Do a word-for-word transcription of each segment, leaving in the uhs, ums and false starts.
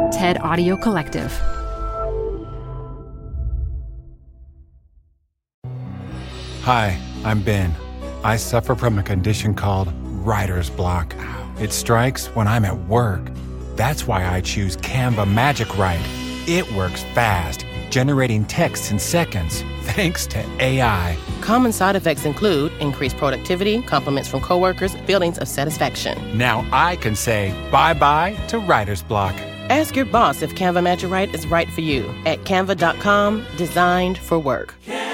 TED Audio Collective. Hi, I'm Ben. I suffer from a condition called writer's block. It strikes when I'm at work. That's why I choose Canva Magic Write. It works fast, generating text in seconds, thanks to A I. Common side effects include increased productivity, compliments from coworkers, feelings of satisfaction. Now I can say bye-bye to writer's block. Ask your boss if Canva Magic Write is right for you at canva dot com, designed for work.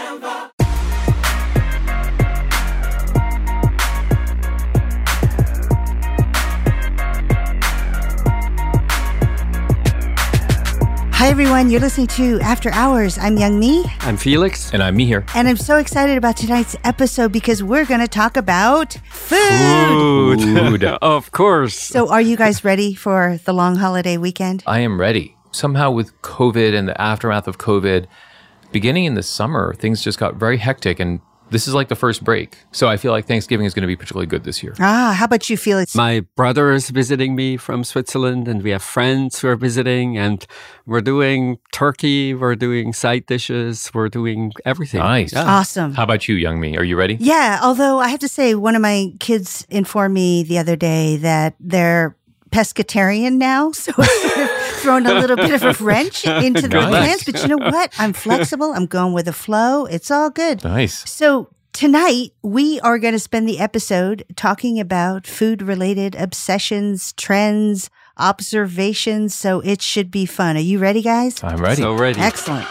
Hi, everyone. You're listening to After Hours. I'm Young Mi. I'm Felix. And I'm Mihir. And I'm so excited about tonight's episode because we're going to talk about food. Food. Of course. So are you guys ready for the long holiday weekend? I am ready. Somehow with COVID and the aftermath of COVID, beginning in the summer, things just got very hectic, and this is like the first break. So I feel like Thanksgiving is going to be particularly good this year. Ah, how about you, Felix? My brother is visiting me from Switzerland, and we have friends who are visiting, and we're doing turkey, we're doing side dishes, we're doing everything. Nice. Yeah. Awesome. How about you, Young Mi? Are you ready? Yeah, although I have to say, one of my kids informed me the other day that they're pescatarian now, so it's sort of thrown a little bit of a wrench into the Nice. plans. But you know what? I'm flexible. I'm going with the flow. It's all good. Nice. So tonight, we are going to spend the episode talking about food-related obsessions, trends, observations. So it should be fun. Are you ready, guys? I'm ready. So ready. Excellent.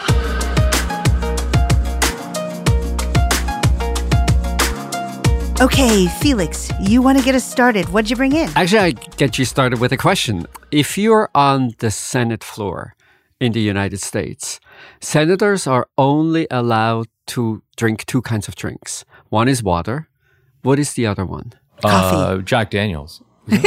Okay, Felix, you want to get us started. What'd you bring in? Actually, I get you started with a question. If you're on the Senate floor in the United States, senators are only allowed to drink two kinds of drinks. One is water. What is the other one? Coffee. Uh, Jack Daniels.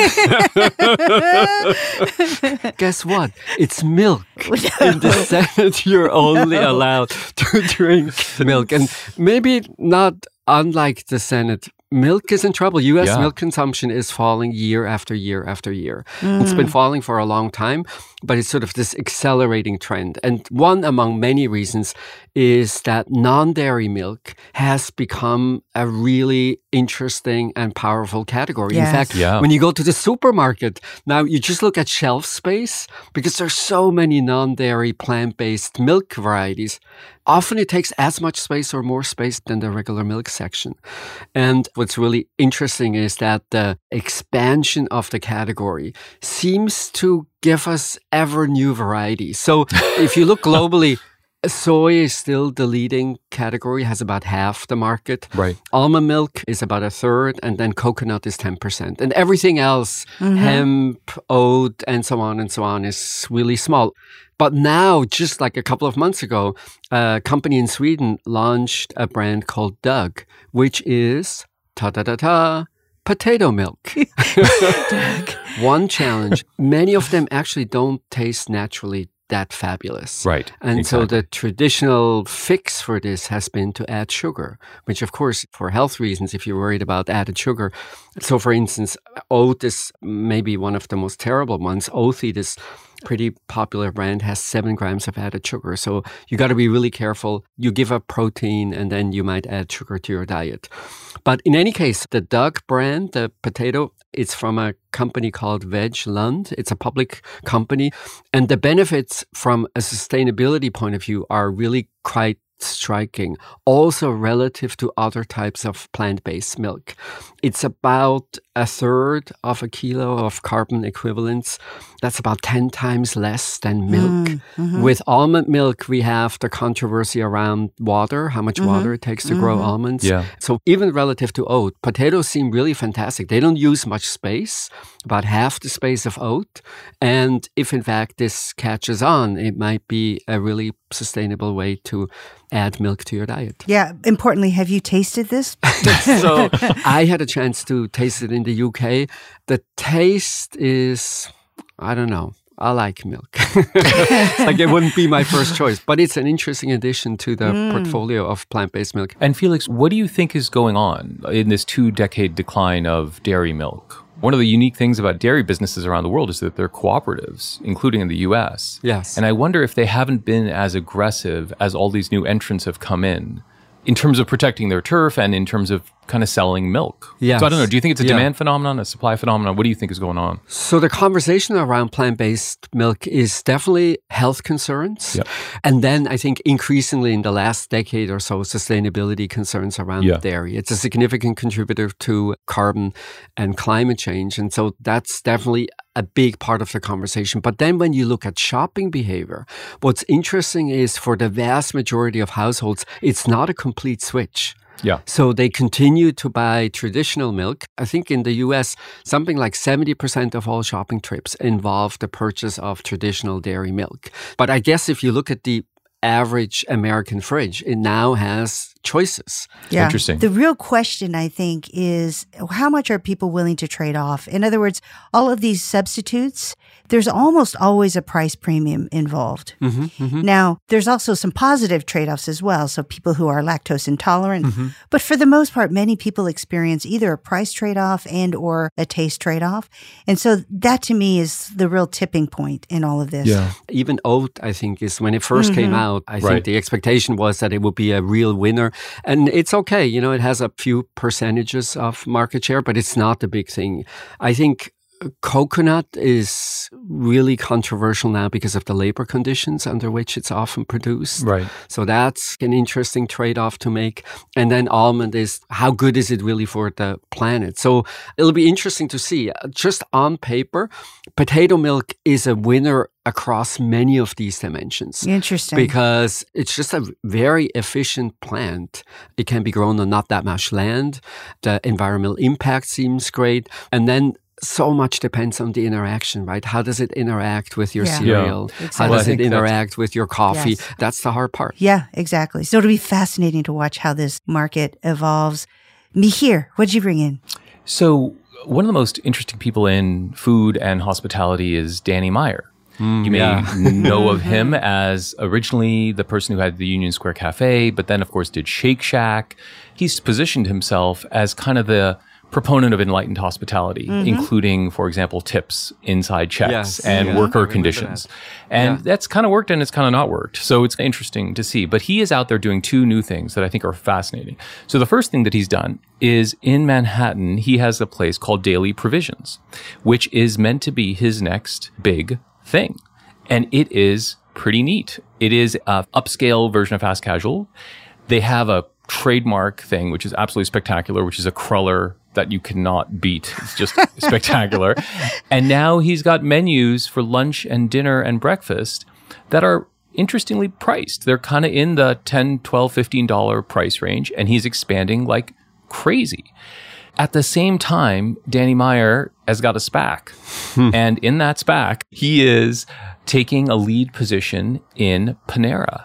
Guess what? It's milk. In the Senate, you're only allowed to drink milk. And maybe not unlike the Senate, milk is in trouble. U S Yeah. milk consumption is falling year after year after year. Mm. It's been falling for a long time, but it's sort of this accelerating trend. And one among many reasons is that non-dairy milk has become a really interesting and powerful category. Yes. In fact, Yeah. when you go to the supermarket, now you just look at shelf space because there's so many non-dairy plant-based milk varieties. Often it takes as much space or more space than the regular milk section. And what's really interesting is that the expansion of the category seems to give us ever new varieties. So if you look globally, soy is still the leading category, has about half the market. Right. Almond milk is about a third, and then coconut is ten percent. And everything else, hemp, oat, and so on and so on, is really small. But now, just like a couple of months ago, a company in Sweden launched a brand called Doug, which is, ta-ta-ta-ta, potato milk. One challenge, many of them actually don't taste naturally that fabulous. Right. And so Exactly. the traditional fix for this has been to add sugar, which of course, for health reasons, if you're worried about added sugar. So for instance, oat is maybe one of the most terrible ones. Oatly, this pretty popular brand, has seven grams of added sugar. So you got to be really careful. You give up protein and then you might add sugar to your diet. But in any case, the Doug brand, the potato, it's from a company called Vegland. It's a public company. And the benefits from a sustainability point of view are really quite striking, also relative to other types of plant-based milk. It's about a third of a kilo of carbon equivalents. That's about ten times less than milk. Mm, mhm. With almond milk, we have the controversy around water, how much Mhm. water it takes to grow Mhm. almonds. Yeah. So even relative to oat, potatoes seem really fantastic. They don't use much space, about half the space of oat. And if in fact this catches on, it might be a really sustainable way to add milk to your diet. Yeah, importantly, have you tasted this? So I had a chance to taste it in the U K. The taste is, I don't know. I like milk. Like it wouldn't be my first choice, but it's an interesting addition to the Mm. portfolio of plant-based milk. And Felix, what do you think is going on in this two-decade decline of dairy milk? One of the unique things about dairy businesses around the world is that they're cooperatives, including in the U S. Yes. And I wonder if they haven't been as aggressive as all these new entrants have come in, in terms of protecting their turf and in terms of kind of selling milk. Yes. So I don't know, do you think it's a Yeah. demand phenomenon, a supply phenomenon? What do you think is going on? So the conversation around plant-based milk is definitely health concerns. Yep. And then I think increasingly in the last decade or so, sustainability concerns around Yeah. dairy. It's a significant contributor to carbon and climate change. And so that's definitely a big part of the conversation. But then when you look at shopping behavior, what's interesting is for the vast majority of households, it's not a complete switch. Yeah. So they continue to buy traditional milk. I think in the U S, something like seventy percent of all shopping trips involve the purchase of traditional dairy milk. But I guess if you look at the average American fridge, it now has choices. Yeah. Interesting. The real question, I think, is how much are people willing to trade off? In other words, all of these substitutes, there's almost always a price premium involved. Mm-hmm, mm-hmm. Now, there's also some positive trade-offs as well. So people who are lactose intolerant, Mm-hmm. but for the most part, many people experience either a price trade-off and or a taste trade-off. And so that to me is the real tipping point in all of this. Yeah. Even oat, I think, is when it 1st came out, I think Right. the expectation was that it would be a real winner. And it's okay. You know, it has a few percentages of market share, but it's not the big thing. I think coconut is really controversial now because of the labor conditions under which it's often produced. Right. So that's an interesting trade-off to make. And then almond is, how good is it really for the planet? So it'll be interesting to see. Just on paper, potato milk is a winner across many of these dimensions. Interesting. Because it's just a very efficient plant. It can be grown on not that much land. The environmental impact seems great. And then so much depends on the interaction, right? How does it interact with your Yeah. cereal? Yeah, How exactly. does Well, I it think interact with your coffee? Yes. That's the hard part. Yeah, exactly. So it'll be fascinating to watch how this market evolves. Mihir, what'd you bring in? So one of the most interesting people in food and hospitality is Danny Meyer. You may yeah. know of him as originally the person who had the Union Square Cafe, but then, of course, did Shake Shack. He's positioned himself as kind of the proponent of enlightened hospitality, including, for example, tips, inside checks, Yes. and Yeah. I worker remember conditions. that. And Yeah. that's kind of worked and it's kind of not worked. So it's interesting to see. But he is out there doing two new things that I think are fascinating. So the first thing that he's done is in Manhattan, he has a place called Daily Provisions, which is meant to be his next big thing. And it is pretty neat. It is an upscale version of fast casual. They have a trademark thing, which is absolutely spectacular, which is a cruller that you cannot beat. It's just spectacular. And now he's got menus for lunch and dinner and breakfast that are interestingly priced. They're kind of in the ten, twelve, fifteen dollars price range, and he's expanding like crazy. At the same time, Danny Meyer has got a SPAC. And in that SPAC, he is taking a lead position in Panera.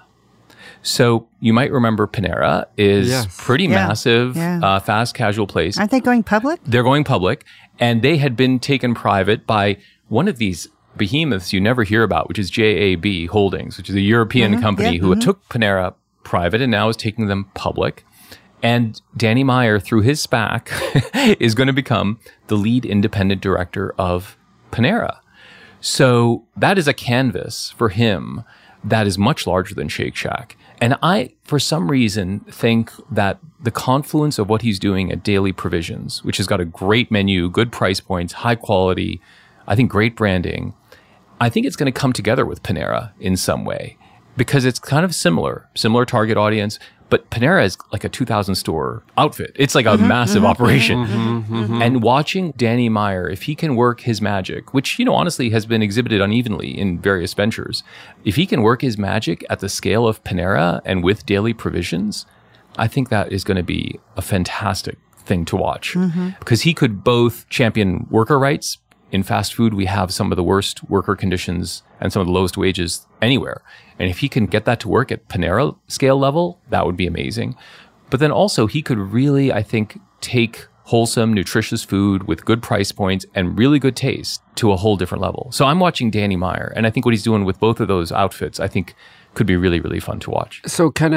So you might remember Panera is Yes. pretty Yeah. massive, Yeah. Uh, fast casual place. Aren't they going public? They're going public, and they had been taken private by one of these behemoths you never hear about, which is J A B Holdings, which is a European company yeah, who took Panera private and now is taking them public. And Danny Meyer, through his SPAC, is going to become the lead independent director of Panera. So that is a canvas for him that is much larger than Shake Shack. And I, for some reason, think that the confluence of what he's doing at Daily Provisions, which has got a great menu, good price points, high quality, I think great branding, I think it's going to come together with Panera in some way because it's kind of similar, similar target audience. But Panera is like a two thousand store outfit. It's like a massive operation. And watching Danny Meyer, if he can work his magic, which, you know, honestly has been exhibited unevenly in various ventures, if he can work his magic at the scale of Panera and with Daily Provisions, I think that is going to be a fantastic thing to watch because he could both champion worker rights. In fast food, we have some of the worst worker conditions and some of the lowest wages anywhere. And if he can get that to work at Panera scale level, that would be amazing. But then also he could really, I think, take wholesome, nutritious food with good price points and really good taste to a whole different level. So I'm watching Danny Meyer, and I think what he's doing with both of those outfits, I think could be really, really fun to watch. So can I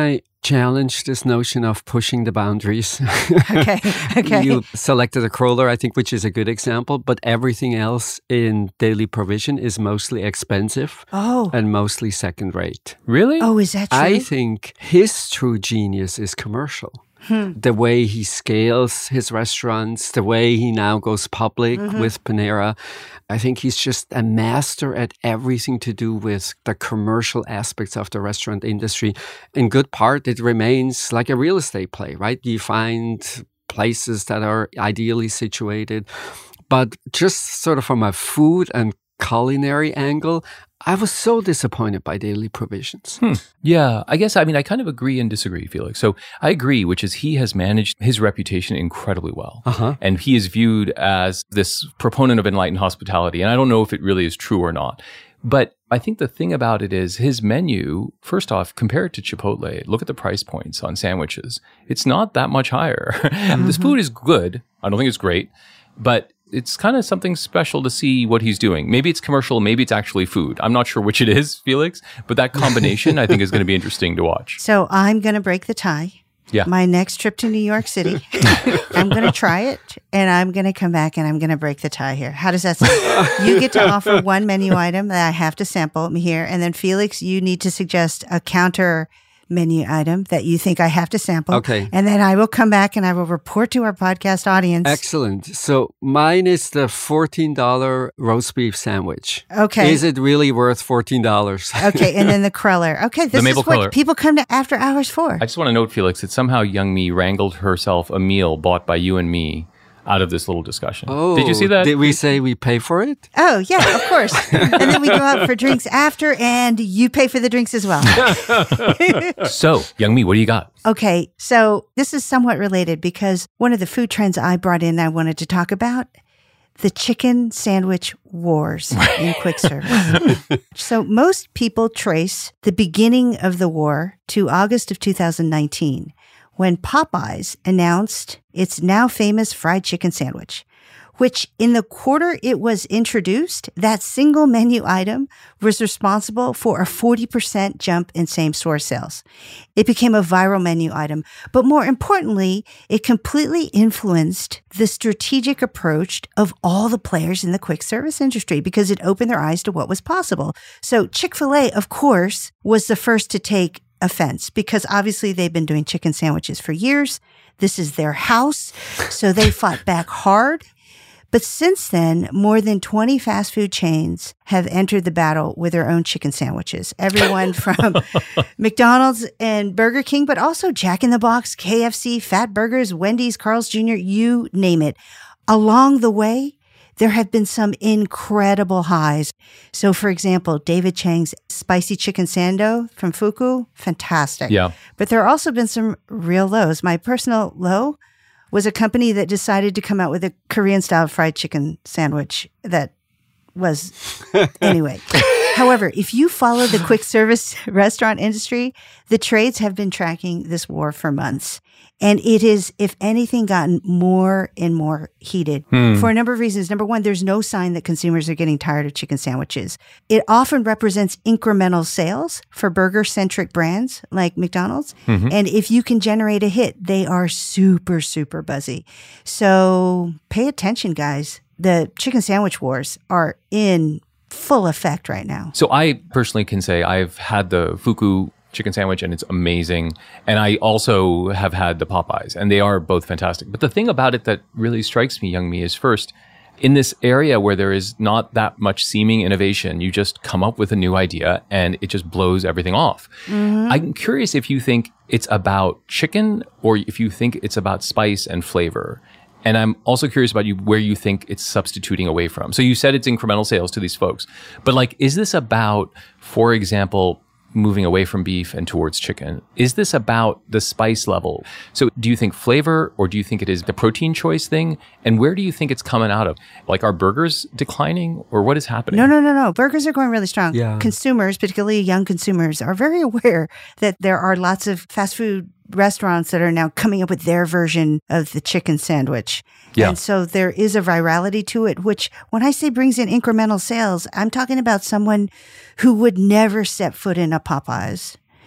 challenge this notion of pushing the boundaries. Okay, okay. You selected a crawler, I think, which is a good example, but everything else in daily provision is mostly expensive Oh. and mostly second rate. Really? Oh, is that true? I think his true genius is commercial. Hmm. The way he scales his restaurants, the way he now goes public Mm-hmm. with Panera. I think he's just a master at everything to do with the commercial aspects of the restaurant industry. In good part, it remains like a real estate play, right? You find places that are ideally situated. But just sort of from a food and culinary angle, I was so disappointed by Daily Provisions. Hmm. Yeah, I guess, I mean, I kind of agree and disagree, Felix. So I agree, which is he has managed his reputation incredibly well. Uh-huh. And he is viewed as this proponent of enlightened hospitality. And I don't know if it really is true or not. But I think the thing about it is his menu, first off, compared to Chipotle, look at the price points on sandwiches. It's not that much higher. Mm-hmm. This food is good. I don't think it's great, but it's kind of something special to see what he's doing. Maybe it's commercial, maybe it's actually food. I'm not sure which it is, Felix, but that combination I think is going to be interesting to watch. So I'm going to break the tie. Yeah. My next trip to New York City, I'm going to try it and I'm going to come back and I'm going to break the tie here. How does that sound? You get to offer one menu item that I have to sample here. And then Felix, you need to suggest a counter menu item that you think I have to sample. Okay. And then I will come back and I will report to our podcast audience. Excellent. So mine is the fourteen dollars roast beef sandwich. Okay. Is it really worth fourteen dollars? Okay. And then the cruller. Okay. This maple is what cruller. people come to after hours for. I just want to note, Felix, that somehow Young Me wrangled herself a meal bought by you and me out of this little discussion. Oh, did you see that? Did we say we pay for it? Oh, yeah, of course. And then we go out for drinks after and you pay for the drinks as well. So, Young Me, what do you got? Okay, so this is somewhat related because one of the food trends I brought in I wanted to talk about, the chicken sandwich wars in quick service. So most people trace the beginning of the war to August of two thousand nineteen, when Popeyes announced its now famous fried chicken sandwich, which in the quarter it was introduced, that single menu item was responsible for a forty percent jump in same-store sales. It became a viral menu item, but more importantly, it completely influenced the strategic approach of all the players in the quick service industry because it opened their eyes to what was possible. So Chick-fil-A, of course, was the first to take offense because obviously they've been doing chicken sandwiches for years. This is their house. So they fought back hard. But since then, more than twenty fast food chains have entered the battle with their own chicken sandwiches. Everyone from McDonald's and Burger King, but also Jack in the Box, K F C, Fat Burgers, Wendy's, Carl's Junior, you name it. Along the way, there have been some incredible highs. So, for example, David Chang's spicy chicken sando from Fuku, fantastic. Yeah. But there have also been some real lows. My personal low was a company that decided to come out with a Korean-style fried chicken sandwich that was, anyway. However, if you follow the quick service restaurant industry, the trades have been tracking this war for months. And it is, if anything, gotten more and more heated Hmm. for a number of reasons. Number one, there's no sign that consumers are getting tired of chicken sandwiches. It often represents incremental sales for burger-centric brands like McDonald's. Mm-hmm. And if you can generate a hit, they are super, super buzzy. So pay attention, guys. The chicken sandwich wars are in full effect right now. So I personally can say I've had the Fuku chicken sandwich and it's amazing. And I also have had the Popeyes and they are both fantastic. But the thing about it that really strikes me, Young Me, is first, in this area where there is not that much seeming innovation, you just come up with a new idea and it just blows everything off. Mm-hmm. I'm curious if you think it's about chicken or if you think it's about spice and flavor. And I'm also curious about you where you think it's substituting away from. So you said it's incremental sales to these folks, but like, is this about, for example, moving away from beef and towards chicken? Is this about the spice level? So do you think flavor or do you think it is the protein choice thing? And where do you think it's coming out of? Like, are burgers declining or what is happening? No, no, no, no. Burgers are going really strong. Yeah. Consumers, particularly young consumers, are very aware that there are lots of fast food restaurants that are now coming up with their version of the chicken sandwich. Yeah. And so there is a virality to it, which when I say brings in incremental sales, I'm talking about someone who would never step foot in a Popeyes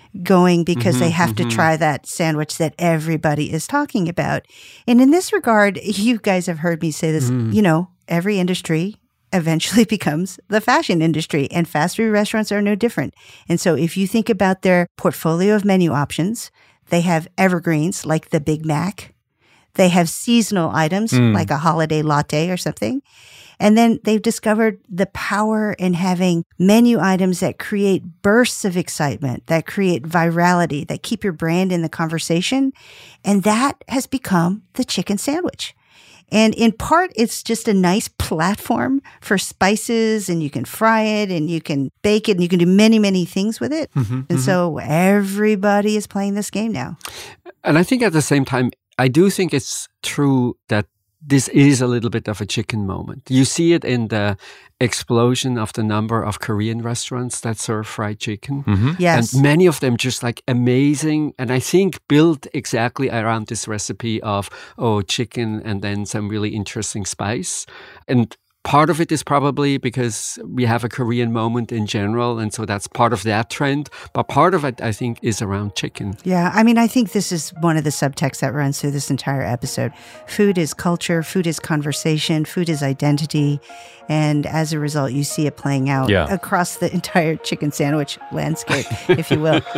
going because Mm-hmm, they have mm-hmm. to try that sandwich that everybody is talking about. And in this regard, you guys have heard me say this, Mm. you know, every industry eventually becomes the fashion industry, and fast food restaurants are no different. And so if you think about their portfolio of menu options, they have evergreens like the Big Mac. They have seasonal items Mm. like a holiday latte or something. And then they've discovered the power in having menu items that create bursts of excitement, that create virality, that keep your brand in the conversation. And that has become the chicken sandwich. And in part, it's just a nice platform for spices, and you can fry it and you can bake it and you can do many, many things with it. Mm-hmm, And mm-hmm. so everybody is playing this game now. And I think at the same time, I do think it's true that this is a little bit of a chicken moment. You see it in the explosion of the number of Korean restaurants that serve fried chicken. Mm-hmm. Yes. And many of them just like amazing. And I think built exactly around this recipe of, oh, chicken and then some really interesting spice. And part of it is probably because we have a Korean moment in general. And so that's part of that trend. But part of it, I think, is around chicken. Yeah, I mean, I think this is one of the subtexts that runs through this entire episode. Food is culture, food is conversation, food is identity. And as a result, you see it playing out Yeah. across the entire chicken sandwich landscape, if you will.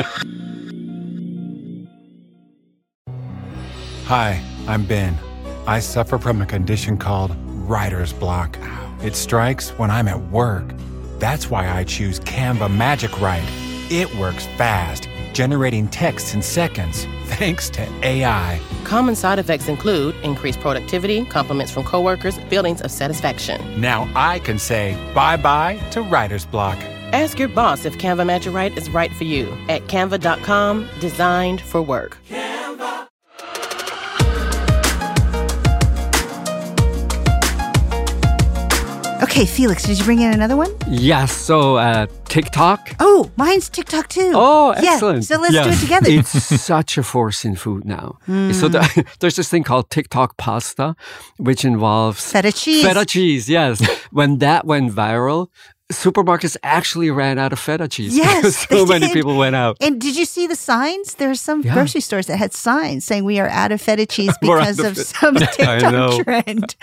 Hi, I'm Ben. I suffer from a condition called writer's block. It strikes when I'm at work. That's why I choose Canva Magic Write. It works fast, generating text in seconds, thanks to A I. Common side effects include increased productivity, compliments from coworkers, feelings of satisfaction. Now I can say bye-bye to writer's block. Ask your boss if Canva Magic Write is right for you at canva dot com, designed for work. Okay, Felix, did you bring in another one? Yes. So uh, TikTok. Oh, mine's TikTok too. Oh, Yeah, excellent. so let's Yeah. do it together. It's such a force in food now. So the, there's this thing called TikTok pasta, which involves Feta cheese. Feta cheese, yes. When that went viral, supermarkets actually ran out of feta cheese Yes, because so they many did. people went out. And did you see the signs? There are some Yeah. grocery stores that had signs saying we are out of feta cheese We're out because of of it. some I know. TikTok trend.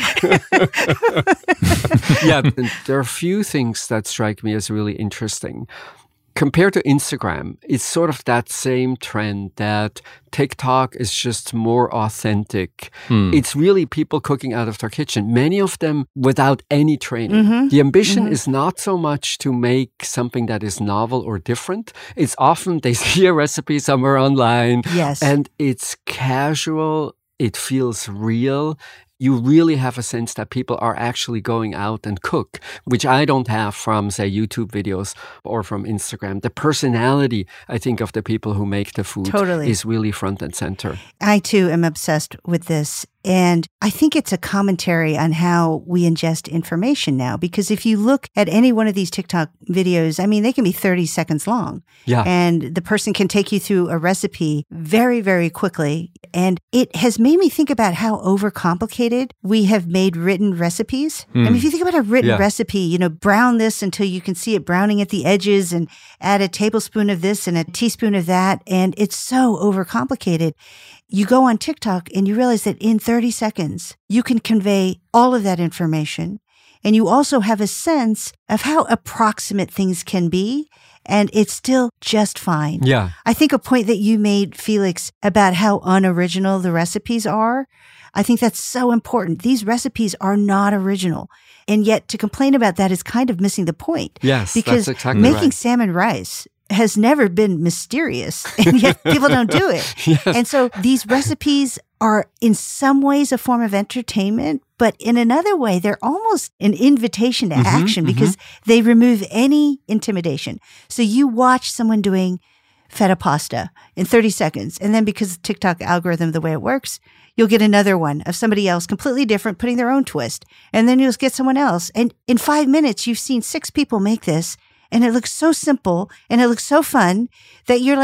Yeah, and there are a few things that strike me as really interesting. Compared to Instagram, it's sort of that same trend that TikTok is just more authentic. It's really people cooking out of their kitchen, many of them without any training. Mm-hmm. The ambition is not so much to make something that is novel or different. It's often they see a recipe somewhere online Yes. and it's casual, it feels real. You really have a sense that people are actually going out and cook, which I don't have from, say, YouTube videos or from Instagram. The personality, I think, of the people who make the food Totally. is really front and center. I too am obsessed with this. And I think it's a commentary on how we ingest information now. Because if you look at any one of these TikTok videos, I mean, they can be thirty seconds long. Yeah. And the person can take you through a recipe very, very quickly. And it has made me think about how overcomplicated we have made written recipes. I mean, if you think about a written Yeah. recipe, you know, brown this until you can see it browning at the edges and add a tablespoon of this and a teaspoon of that. And it's so overcomplicated. You go on TikTok and you realize that in thirty seconds, you can convey all of that information. And you also have a sense of how approximate things can be. And it's still just fine. Yeah. I think a point that you made, Felix, about how unoriginal the recipes are, I think that's so important. These recipes are not original. And yet to complain about that is kind of missing the point. Yes, Because that's exactly making right. salmon rice has never been mysterious, and yet people don't do it. Yes. And so these recipes are in some ways a form of entertainment, but in another way, they're almost an invitation to Mm-hmm, action because they remove any intimidation. So you watch someone doing feta pasta in thirty seconds, and then because the TikTok algorithm, the way it works, you'll get another one of somebody else completely different putting their own twist. And then you'll get someone else. And in five minutes, you've seen six people make this. And it looks so simple and it looks so fun that you're like,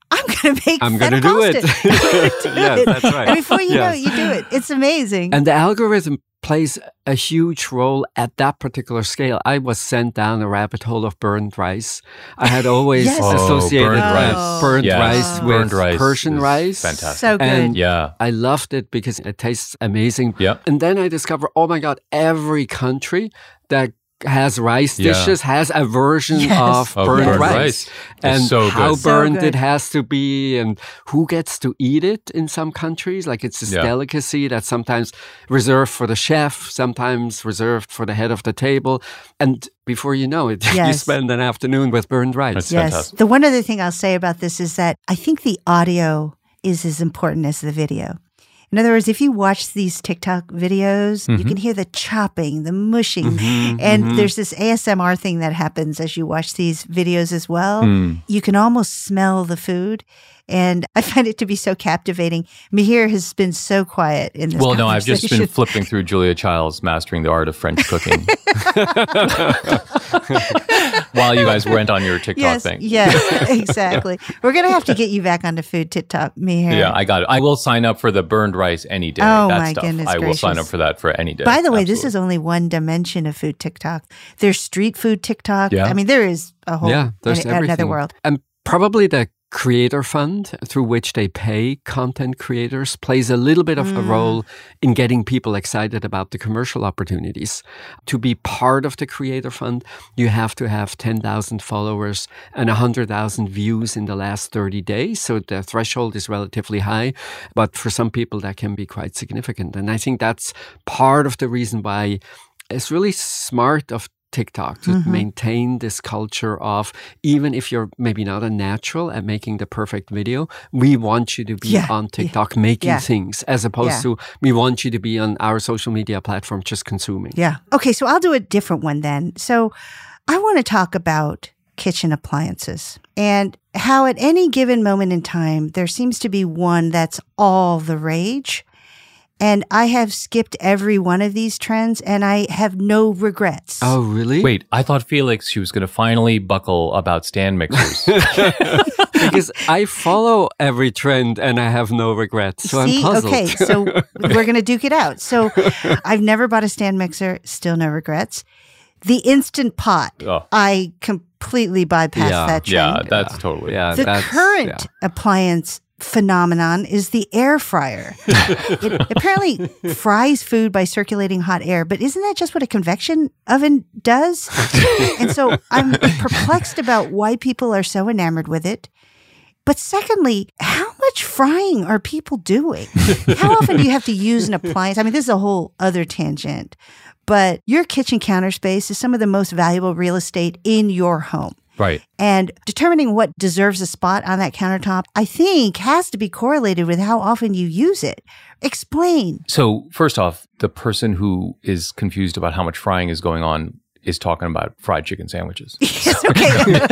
I'm going to make I'm going to do it. do Yes, it. that's right. And before you know Yes. it, you do it. It's amazing. And the algorithm plays a huge role at that particular scale. I was sent down a rabbit hole of burned rice. I had always Yes. Oh, associated burned rice. rice. burned Yes. rice with Burned rice Persian is rice. fantastic. So good. And Yeah. I loved it because it tastes amazing. Yeah. And then I discovered, oh my God, every country that has rice Yeah. dishes has a version Yes. of Oh, burned burned rice. rice. And It's so how good. So burned good. it has to be and who gets to eat it in some countries. Like it's this Yeah. delicacy that's sometimes reserved for the chef, sometimes reserved for the head of the table. And before you know it, you Yes. spend an afternoon with burned rice. That's Yes. fantastic. The one other thing I'll say about this is that I think the audio is as important as the video. In other words, if you watch these TikTok videos, you can hear the chopping, the mushing, and there's this A S M R thing that happens as you watch these videos as well. Mm. You can almost smell the food. And I find it to be so captivating. Mihir has been so quiet in this Well, no, I've just been conversation. flipping through Julia Child's Mastering the Art of French Cooking while you guys went on your TikTok yes, thing. yes, exactly. We're going to have to get you back onto food TikTok, Mihir. Yeah, I got it. I will sign up for the burned rice any day. Oh, that my stuff. goodness I will sign gracious. up for that for any day. By the way, this Absolutely. is only one dimension of food TikTok. There's street food TikTok. Yeah. I mean, there is a whole Yeah, there's an- everything. another world. And probably the Creator Fund, through which they pay content creators, plays a little bit of a role in getting people excited about the commercial opportunities. To be part of the Creator Fund, you have to have ten thousand followers and one hundred thousand views in the last thirty days. So the threshold is relatively high, but for some people that can be quite significant. And I think that's part of the reason why it's really smart of TikTok to Mm-hmm. maintain this culture of, even if you're maybe not a natural at making the perfect video, we want you to be Yeah, on TikTok making yeah. things, as opposed Yeah. to we want you to be on our social media platform just consuming. Yeah. Okay, so I'll do a different one then. So I want to talk about kitchen appliances and how at any given moment in time, there seems to be one that's all the rage. And I have skipped every one of these trends and I have no regrets. Oh, really? Wait, I thought Felix, she was going to finally buckle about stand mixers. Because I follow every trend and I have no regrets. So See, I'm puzzled. okay, so we're going to duke it out. So I've never bought a stand mixer, still no regrets. The Instant Pot, Oh. I completely bypassed Yeah, that yeah, trend. that's totally. yeah, the that's, current yeah. appliance phenomenon is the air fryer. It apparently fries food by circulating hot air, but isn't that just what a convection oven does? And so I'm perplexed about why people are so enamored with it. But secondly, how much frying are people doing? How often do you have to use an appliance? I mean, this is a whole other tangent, but your kitchen counter space is some of the most valuable real estate in your home. Right. And determining what deserves a spot on that countertop, I think, has to be correlated with how often you use it. Explain. So, first off, the person who is confused about how much frying is going on is talking about fried chicken sandwiches. Yes, okay.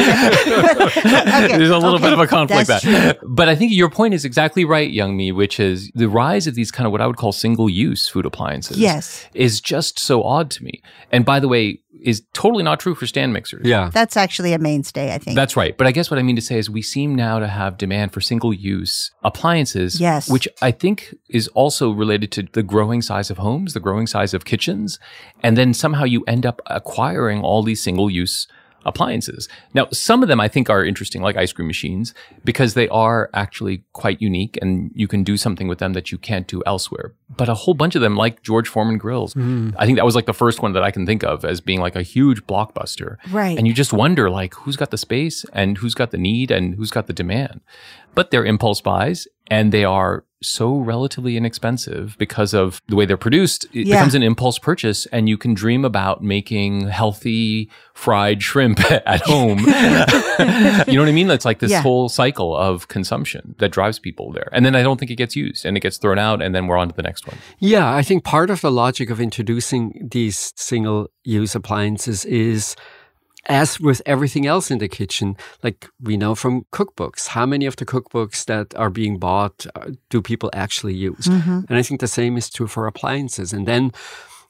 Okay, There's a little okay. bit of a conflict That's there. But I think your point is exactly right, Young Mi, which is the rise of these kind of what I would call single-use food appliances Yes. is just so odd to me. And by the way, is totally not true for stand mixers. Yeah. That's actually a mainstay, I think. That's right. But I guess what I mean to say is we seem now to have demand for single-use appliances, Yes. which I think is also related to the growing size of homes, the growing size of kitchens, and then somehow you end up acquiring all these single-use appliances. Now, some of them I think are interesting, like ice cream machines, because they are actually quite unique and you can do something with them that you can't do elsewhere. But a whole bunch of them, like George Foreman grills, Mm. I think that was like the first one that I can think of as being like a huge blockbuster. Right. And you just wonder, like, who's got the space and who's got the need and who's got the demand. But they're impulse buys and they are so relatively inexpensive because of the way they're produced. It Yeah. becomes an impulse purchase and you can dream about making healthy fried shrimp at home. You know what I mean? That's like this Yeah. whole cycle of consumption that drives people there. And then I don't think it gets used and it gets thrown out and then we're on to the next one. Yeah, I think part of the logic of introducing these single-use appliances is, as with everything else in the kitchen, like we know from cookbooks, how many of the cookbooks that are being bought uh, do people actually use? And I think the same is true for appliances. And then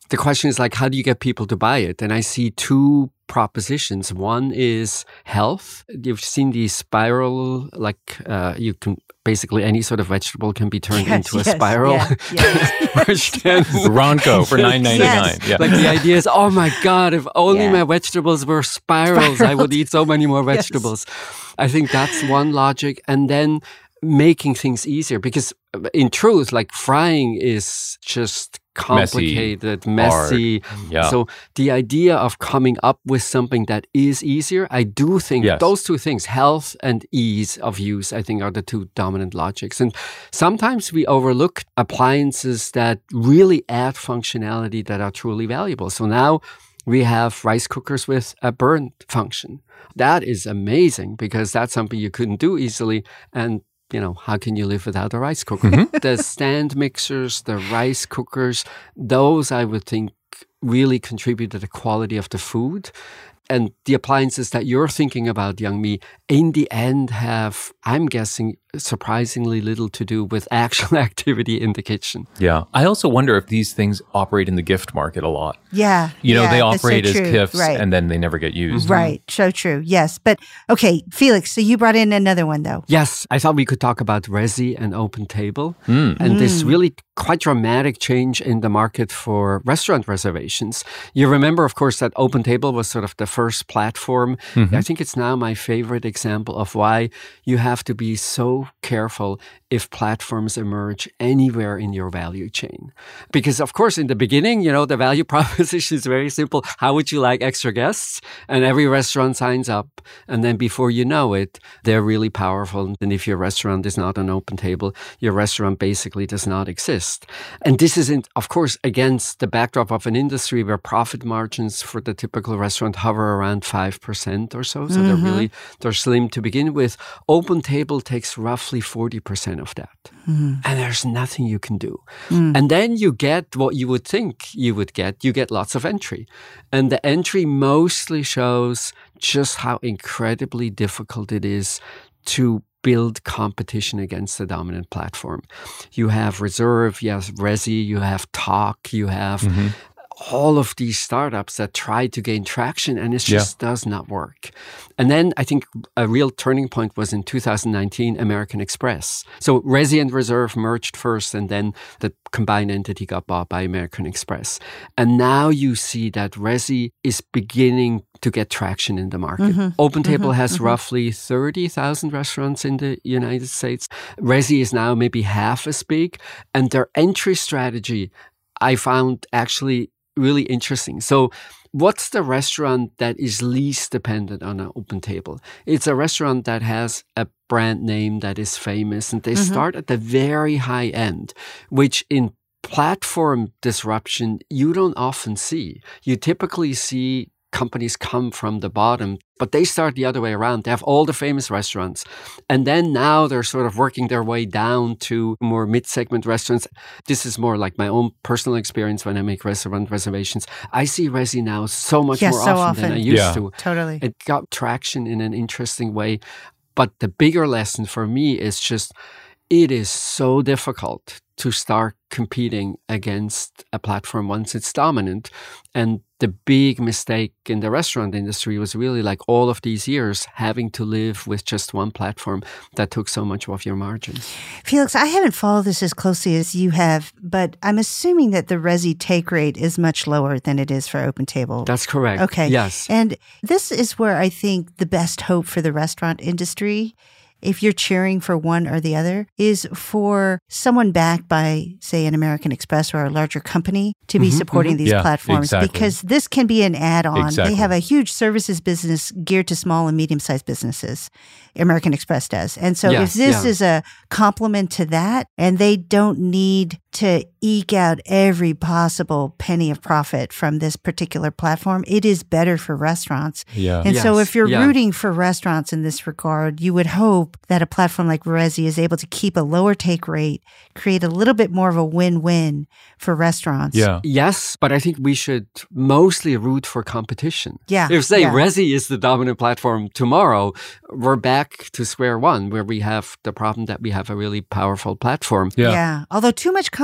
the question is like, how do you get people to buy it? And I see two propositions. One is health. You've seen the spiral, like uh, you can basically any sort of vegetable can be turned yes, into a yes, spiral. Yeah, yes. Which then, Ronco for nine ninety-nine. Yes. Yeah. like the idea is, oh my God, if only Yeah. my vegetables were spirals, I would eat so many more vegetables. Yes. I think that's one logic. And then making things easier, because in truth, like frying is just complicated, messy. messy. Yeah. So the idea of coming up with something that is easier, I do think Yes. those two things, health and ease of use, I think are the two dominant logics. And sometimes we overlook appliances that really add functionality that are truly valuable. So now we have rice cookers with a burn function. That is amazing because that's something you couldn't do easily. And you know, how can you live without a rice cooker? Mm-hmm. The stand mixers, the rice cookers, those I would think really contribute to the quality of the food. And the appliances that you're thinking about, Young Mi, in the end have, I'm guessing, surprisingly little to do with actual activity in the kitchen. Yeah. I also wonder if these things operate in the gift market a lot. Yeah. You know, yeah, they that's so operate as true. gifts Right. and then they never get used. Right. So true. Yes. But okay, Felix, so you brought in another one though. Yes. I thought we could talk about Resy and Open Table Mm. and mm. this really quite dramatic change in the market for restaurant reservations. You remember, of course, that Open Table was sort of the first platform. Mm-hmm. I think it's now my favorite example of why you have to be so careful if platforms emerge anywhere in your value chain. Because, of course, in the beginning, you know, the value proposition is very simple. How would you like extra guests? And every restaurant signs up. And then before you know it, they're really powerful. And if your restaurant is not an Open Table, your restaurant basically does not exist. And this isn't, of course, against the backdrop of an industry where profit margins for the typical restaurant hover around five percent or so. So mm-hmm. they're really, they're slim to begin with. Open Table takes roughly forty percent of that. Mm. And there's nothing you can do. Mm. And then you get what you would think you would get. You get lots of entry. And the entry mostly shows just how incredibly difficult it is to build competition against the dominant platform. You have Reserve, you have Resy, you have Talk, you have mm-hmm. all of these startups that try to gain traction, and it just yeah. does not work. And then I think a real turning point was in two thousand nineteen, American Express. So Resy and Reserve merged first, and then the combined entity got bought by American Express. And now you see that Resy is beginning to get traction in the market. Mm-hmm. Open Table mm-hmm. has mm-hmm. roughly thirty thousand restaurants in the United States. Resy is now maybe half as big, and their entry strategy I found actually really interesting. So what's the restaurant that is least dependent on an Open Table? It's a restaurant that has a brand name that is famous, and they mm-hmm. start at the very high end, which in platform disruption, you don't often see. You typically see companies come from the bottom, but they start the other way around. They have all the famous restaurants. And then now they're sort of working their way down to more mid-segment restaurants. This is more like my own personal experience when I make restaurant reservations. I see Resy now so much yes, more so often, often than I used yeah. to. Totally. It got traction in an interesting way. But the bigger lesson for me is just, it is so difficult to start competing against a platform once it's dominant. And the big mistake in the restaurant industry was really like all of these years having to live with just one platform that took so much of your margin. Felix, I haven't followed this as closely as you have, but I'm assuming that the Resy take rate is much lower than it is for Open Table. That's correct. Okay. Yes. And this is where I think the best hope for the restaurant industry, if you're cheering for one or the other, is for someone backed by, say, an American Express or a larger company to be mm-hmm, supporting mm-hmm. these yeah, platforms. Exactly. Because this can be an add-on. Exactly. They have a huge services business geared to small and medium-sized businesses. American Express does. And so yes, if this yeah. is a complement to that, and they don't need to eke out every possible penny of profit from this particular platform, it is better for restaurants. Yeah. And yes, so if you're yeah. rooting for restaurants in this regard, you would hope that a platform like Resy is able to keep a lower take rate, create a little bit more of a win-win for restaurants. Yeah. Yes, but I think we should mostly root for competition. Yeah. If, say, yeah. Resy is the dominant platform tomorrow, we're back to square one, where we have the problem that we have a really powerful platform. Yeah. yeah. Although too much competition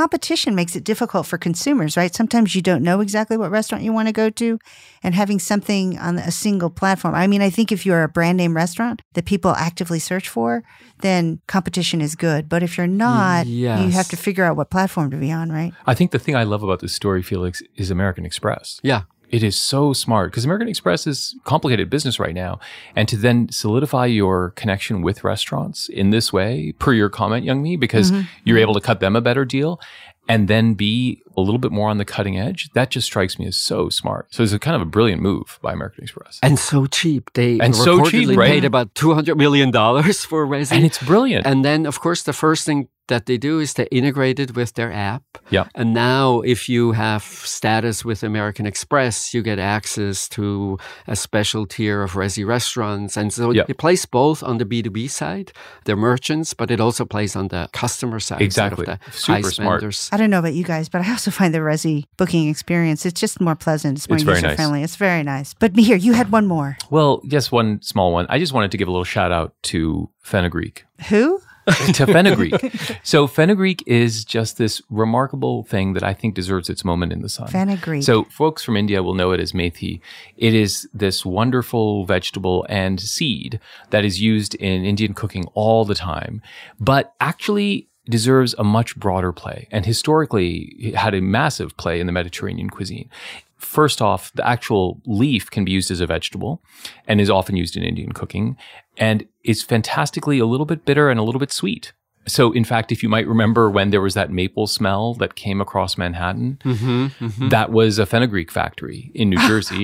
competition makes it difficult for consumers, right? Sometimes you don't know exactly what restaurant you want to go to, and having something on a single platform. I mean, I think if you're a brand name restaurant that people actively search for, then competition is good. But if you're not, Yes. you have to figure out what platform to be on, right? I think the thing I love about this story, Felix, is American Express. Yeah. It is so smart because American Express is complicated business right now. And to then solidify your connection with restaurants in this way, per your comment, Young Mi, because Mm-hmm. you're able to cut them a better deal and then be a little bit more on the cutting edge, that just strikes me as so smart. So it's a kind of a brilliant move by American Express. And so cheap. They And so reportedly cheap, right? paid about two hundred million dollars for Resi. And it's brilliant. And then, of course, the first thing that they do is they integrate it with their app. Yeah. And now if you have status with American Express, you get access to a special tier of Resi restaurants. And so Yeah. it plays both on the B two B side, the merchants, but it also plays on the customer side. Exactly. Sort of the Super high smart. spenders. I don't know about you guys, but I also find the Resi booking experience, it's just more pleasant. It's more It's very nice. user-friendly. It's very nice. But here, you had one more. Well, just one small one. I just wanted to give a little shout out to Fenugreek. Who? to Fenugreek. So Fenugreek is just this remarkable thing that I think deserves its moment in the sun. Fenugreek. So folks from India will know it as methi. It is this wonderful vegetable and seed that is used in Indian cooking all the time, but actually deserves a much broader play, and historically it had a massive play in the Mediterranean cuisine. First off, the actual leaf can be used as a vegetable and is often used in Indian cooking, and is fantastically a little bit bitter and a little bit sweet. So, in fact, if you might remember when there was that maple smell that came across Manhattan, Mm-hmm, mm-hmm. that was a fenugreek factory in New Jersey.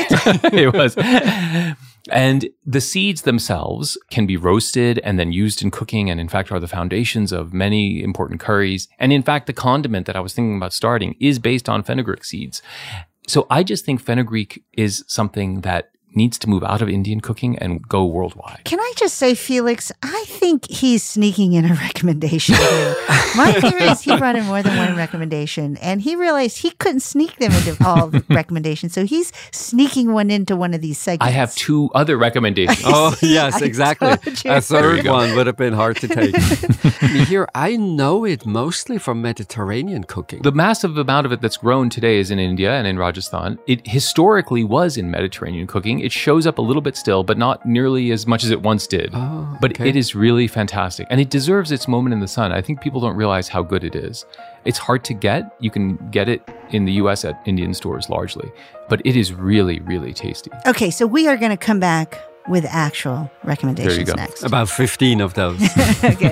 It was. And the seeds themselves can be roasted and then used in cooking, and in fact are the foundations of many important curries. And in fact, the condiment that I was thinking about starting is based on fenugreek seeds. So I just think fenugreek is something that needs to move out of Indian cooking and go worldwide. Can I just say, Felix, I think he's sneaking in a recommendation here. My theory is he brought in more than one recommendation, and he realized he couldn't sneak them into all the recommendations. So he's sneaking one into one of these segments. I have two other recommendations. Oh, yes, I exactly. told you. A There third you go. one would have been hard to take. Here, I know it mostly from Mediterranean cooking. The massive amount of it that's grown today is in India and in Rajasthan. It historically was in Mediterranean cooking. It shows up a little bit still, but not nearly as much as it once did. Oh, But okay. it is really fantastic. And it deserves its moment in the sun. I think people don't realize how good it is. It's hard to get. You can get it in the U S at Indian stores largely. But it is really, really tasty. Okay, so we are going to come back with actual recommendations go. next. About fifteen of those. Okay.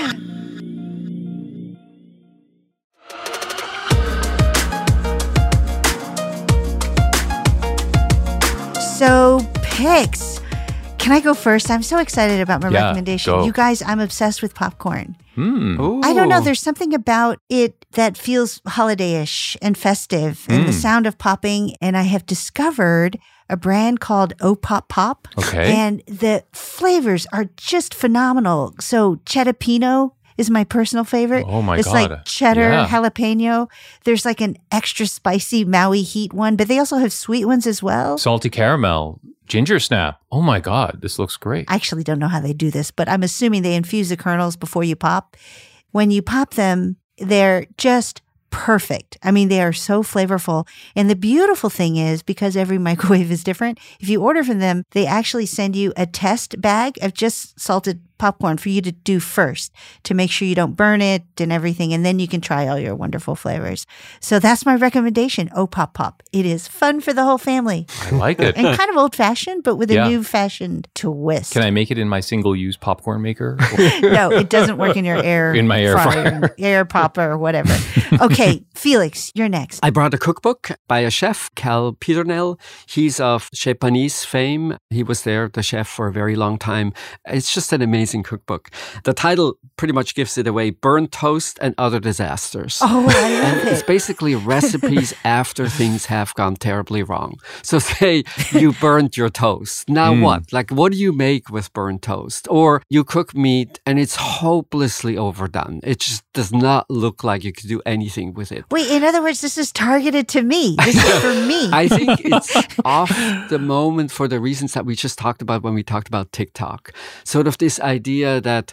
So, picks. Can I go first? I'm so excited about my Yeah, recommendation. go. You guys, I'm obsessed with popcorn. Hmm. Ooh. I don't know. There's something about it that feels holiday-ish and festive, and the Mm. sound of popping. And I have discovered a brand called O Pop Pop. Okay. And the flavors are just phenomenal. So Cheddapino is my personal favorite. Oh my it's God. like cheddar, Yeah. jalapeno. There's like an extra spicy Maui heat one, but they also have sweet ones as well. Salty caramel, ginger snap. Oh my God, this looks great. I actually don't know how they do this, but I'm assuming they infuse the kernels before you pop. When you pop them, they're just perfect. I mean, they are so flavorful. And the beautiful thing is, because every microwave is different, if you order from them, they actually send you a test bag of just salted popcorn for you to do first to make sure you don't burn it and everything. And then you can try all your wonderful flavors. So that's my recommendation. Oh, Pop Pop. It is fun for the whole family I like it. and kind of old fashioned, but with a Yeah. new fashioned twist. Can I make it in my single-use popcorn maker? No, it doesn't work in your air In my air fryer. air popper or whatever. Okay, Felix, you're next. I brought a cookbook by a chef, Cal Peternell. He's of Chez Panisse fame. He was there, the chef, for a very long time. It's just an amazing cookbook. The title pretty much gives it away: Burnt Toast and Other Disasters. Oh, I And love it's it. basically recipes after things have gone terribly wrong. So say you burned your toast. Now Mm. what? Like, what do you make with burnt toast? Or you cook meat and it's hopelessly overdone. It just does not look like you could do anything with it. Wait, in other words, this is targeted to me. This is for me. I think it's off the moment for the reasons that we just talked about when we talked about TikTok. Sort of this idea that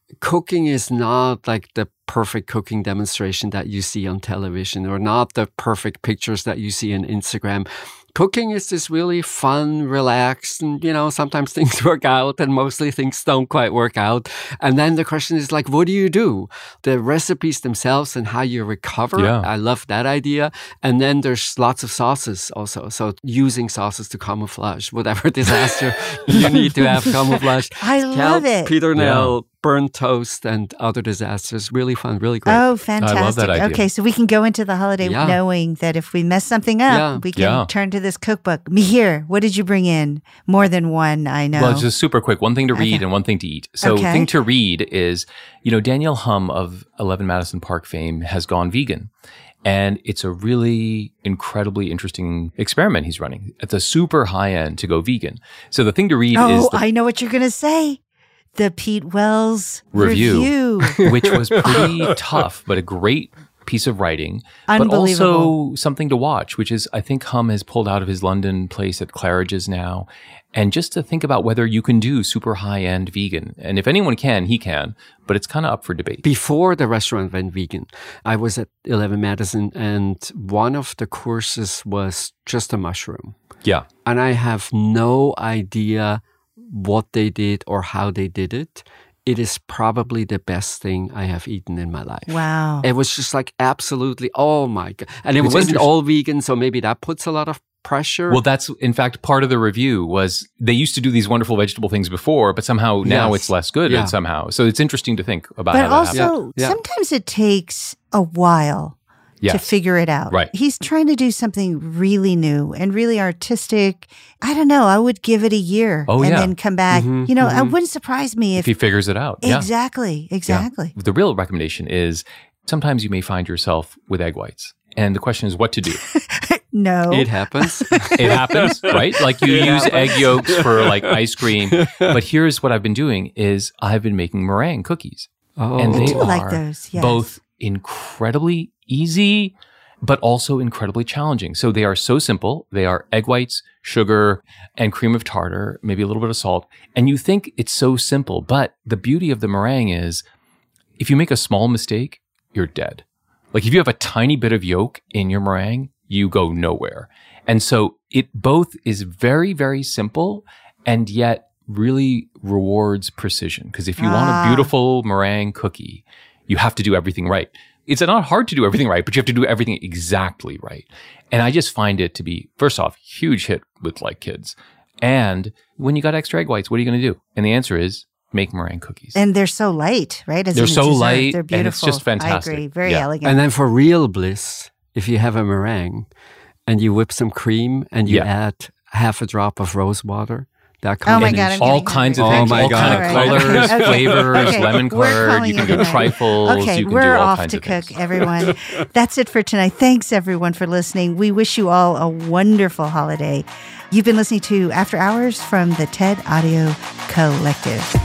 cooking is not like the perfect cooking demonstration that you see on television or not the perfect pictures that you see on Instagram. Cooking is just really fun, relaxed, and, you know, sometimes things work out and mostly things don't quite work out. And then the question is like, what do you do? The recipes themselves and how you recover. Yeah. I love that idea. And then there's lots of sauces also. So using sauces to camouflage whatever disaster you need to have camouflage. I love it. Peter Nell, burnt toast, and other disasters. Really fun, really great. Oh, fantastic. I love that idea. Okay, so we can go into the holiday Yeah. knowing that if we mess something up, Yeah. we can Yeah. turn to this cookbook. Mihir, what did you bring in? More than one, I know. Well, just super quick. One thing to read Okay. and one thing to eat. So, Okay. thing to read is, you know, Danielle Hum of eleven Madison Park fame has gone vegan. And it's a really incredibly interesting experiment he's running. It's a super high end to go vegan. So the thing to read oh, is the, I know what you're going to say. The Pete Wells Review. review. which was pretty tough, but a great piece of writing, but Unbelievable. also something to watch, which is I think Hum has pulled out of his London place at Claridge's now. And just to think about whether you can do super high end vegan. And if anyone can, he can, but it's kind of up for debate. Before the restaurant went vegan, I was at eleven Madison and one of the courses was just a mushroom. Yeah. And I have no idea what they did or how they did it. It is probably the best thing I have eaten in my life. Wow. It was just like absolutely, oh my God. And it It's wasn't interest- all vegan, so maybe that puts a lot of pressure. Well, that's in fact part of the review was they used to do these wonderful vegetable things before, but somehow now Yes. it's less good Yeah. and somehow. So it's interesting to think about But how that also, happened. Yeah. Yeah. sometimes it takes a while to Yes. figure it out. Right. He's trying to do something really new and really artistic. I don't know. I would give it a year Oh, and yeah. then come back. Mhm, You know, it mhm. wouldn't surprise me If if, he figures it out. Yeah. exactly, exactly. The real recommendation is sometimes you may find yourself with egg whites. And the question is what to do. No. it happens. It happens, right? Like you It use happens. egg yolks for like ice cream. But here's what I've been doing is I've been making meringue cookies. Oh. And I they do like are those, yes. both incredibly easy, but also incredibly challenging. So they are so simple. They are egg whites, sugar, and cream of tartar, maybe a little bit of salt. And you think it's so simple, but the beauty of the meringue is if you make a small mistake, you're dead. Like if you have a tiny bit of yolk in your meringue, you go nowhere. And so it both is very, very simple and yet really rewards precision. Because if you want Ah. a beautiful meringue cookie, you have to do everything right. It's not hard to do everything right, but you have to do everything exactly right. And I just find it to be, first off, huge hit with like kids. And when you got extra egg whites, what are you going to do? And the answer is make meringue cookies. And they're so light, right? As They're in so dessert. light, They're and beautiful. it's just fantastic. I agree. Very Yeah. elegant. And then for real bliss, if you have a meringue and you whip some cream and you Yeah. add half a drop of rose water, that Oh my combination. God, I'm all getting kinds of hungry. things, Oh my all God. kind of All right. colors, Okay. flavors, Okay. lemon We're curd. calling You can it do a night. trifles. Okay, you can we're do all off kinds to of cook, things. everyone. That's it for tonight. Thanks, everyone, for listening. We wish you all a wonderful holiday. You've been listening to After Hours from the TED Audio Collective.